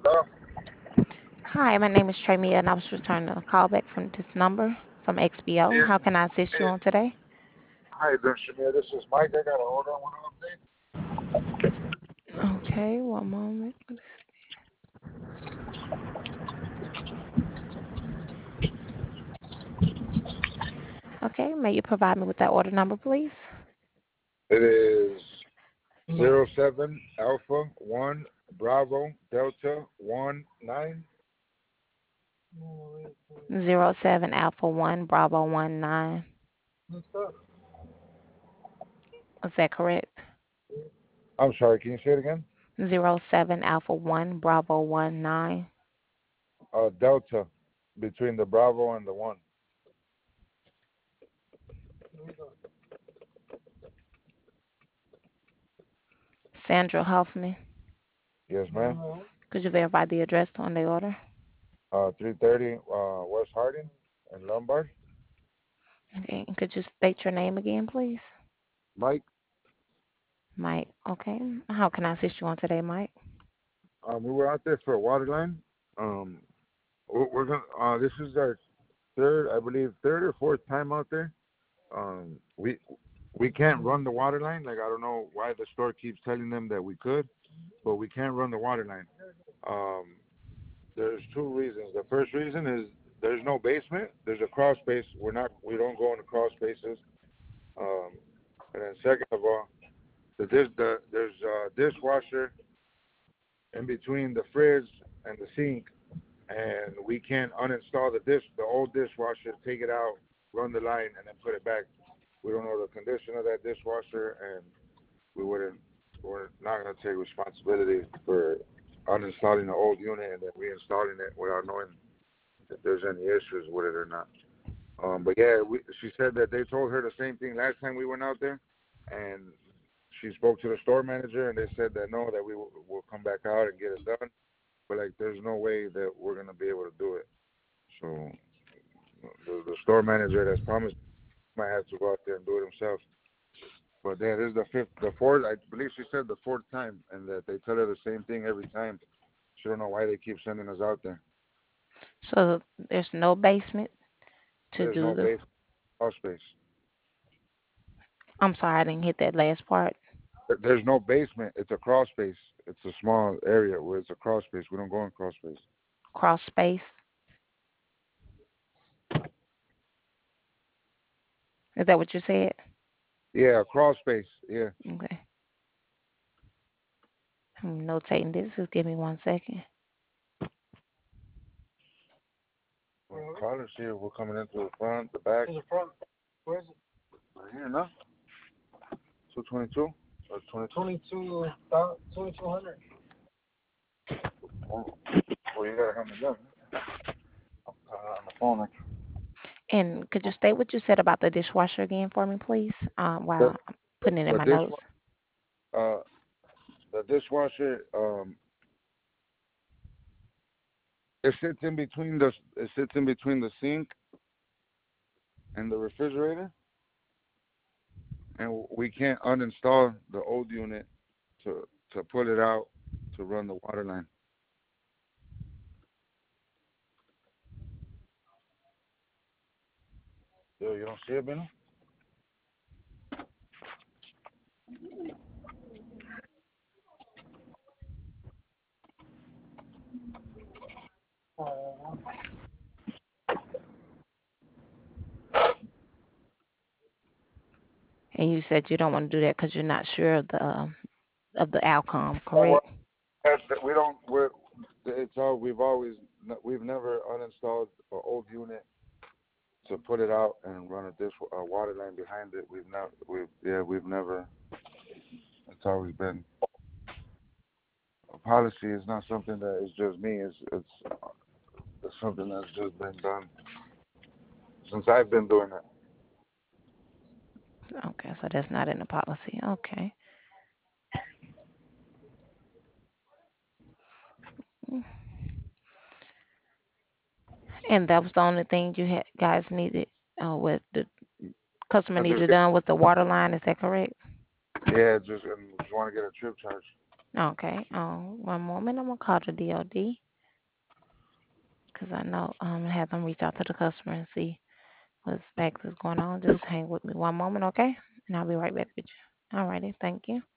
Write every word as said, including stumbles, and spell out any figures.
Hello? Hi, my name is Tremia, and I was returning a call back from this number from X B O. Yeah, How can I assist you yeah. on today? How you doing, Shamir? This is Mike. I got an order I want to update. Okay, one moment. Okay, may you provide me with that order number, please? It is zero seven Alpha one Bravo Delta one nine. Zero seven Alpha one Bravo one nine. Is that correct? I'm sorry, can you say it again? Zero seven Alpha one Bravo one nine. Uh, Delta between the Bravo and the one. Sandra Huffman. Yes, ma'am. Could you verify the address on the order? Uh, three thirty uh, West Harding and Lombard. Okay, and could you state your name again, please? Mike, Mike. Okay. How can I assist you on today, Mike? um, we were out there for a water line. Um, we're we're gonna. Uh, this is our third, I believe, third or fourth time out there. Um, we we can't run the water line. Like I don't know why the store keeps telling them that we could, but we can't run the water line. Um, there's two reasons. The first reason is there's no basement. There's a crawl space. We're not. We don't go into crawl spaces. Um, and then second of all, the dish the there's a dishwasher in between the fridge and the sink, and we can't uninstall the dish the old dishwasher, take it out, run the line, and then put it back. We don't know the condition of that dishwasher, and we wouldn't. We're not going to take responsibility for uninstalling the old unit and then reinstalling it without knowing if there's any issues with it or not. Um, but yeah, we, she said that they told her the same thing last time we went out there, and she spoke to the store manager, and they said that no, that we will will come back out and get it done. But like, there's no way that we're gonna be able to do it. So the, the store manager that's promised might have to go out there and do it himself. But yeah, this is the fifth, the fourth. I believe she said the fourth time, and that they tell her the same thing every time. She don't know why they keep sending us out there. So there's no basement to There's do no the. base, crawl space. I'm sorry, I didn't hit that last part. There's no basement. It's a crawl space. It's a small area where it's a crawl space. We don't go in crawl space. Cross space. Is that what you said? Yeah, a crawl space. Yeah. Okay. I'm notating this. Just give me one second. Well, call see if we're coming into the front, the back. In the front. Where is it? Right here, no? two twenty-two? Or twenty-two? twenty-two, twenty-two hundred. Oh, well, you gotta have me done. I'm uh, on the phone. Like, And could you state what you said about the dishwasher again for me, please? Um, the, while I'm putting it in the my dish, notes. uh, the dishwasher, um, it sits in between the, it sits in between the sink and the refrigerator, and we can't uninstall the old unit to to put it out to run the water line. Yo, you don't see it, Benno? And you said you don't want to do that because you're not sure of the um, of the outcome, Oh, well, correct? that- we don't. We're it's all we've always we've never uninstalled an old unit to put it out and run a dish a water line behind it. We've never we've yeah we've never. It's always been a policy. It's not something that is just me. It's it's, it's something that's just been done since I've been doing it. Okay, so that's not in the policy. Okay. And that was the only thing you had guys needed. Uh, with the customer I just needed get done with the water line. Is that correct? yeah just and just want to get a trip charge. Okay. Um, one moment. I'm gonna call the D O D because I know um have them reach out to the customer and see what's actually going on. Just hang with me one moment, okay? And I'll be right back with you. Alrighty. Thank you.